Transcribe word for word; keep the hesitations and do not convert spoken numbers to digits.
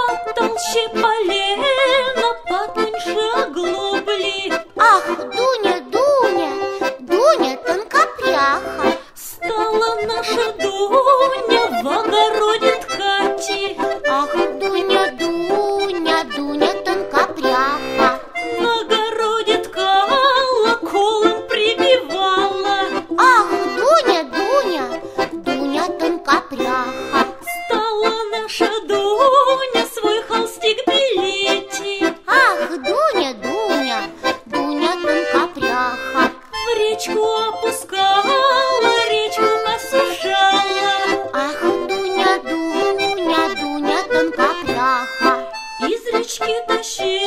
потолще полена, потоньше оглобли. Ах, Дуня, Дуня, Дуня тонкопряха. Стала наша Дуня в огороде ткати. Ах, Дуня, Дуня, Дуня тонкопряха. В огороде ткала, колом прибивала. Ах, Дуня, Дуня, Дуня тонкопряха. Стала наша Дуня свой холстик белеть. Ах, Дуня, Дуня, Дуня тонкопряха. В речку опускала, речку осушала. Ах, Дуня, Дуня, Дуня тонкопряха. Из речки тащила.